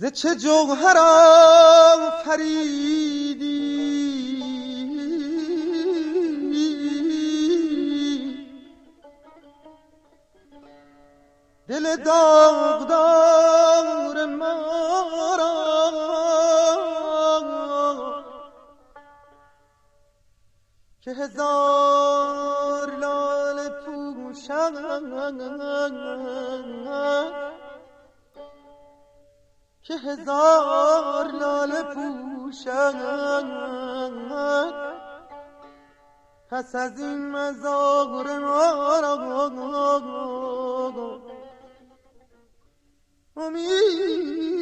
ز چه جوهر آفریدی دل داغدار ما را که هزار لاله پوشد که هزار لاله پوشد پس از این مزار ما را امید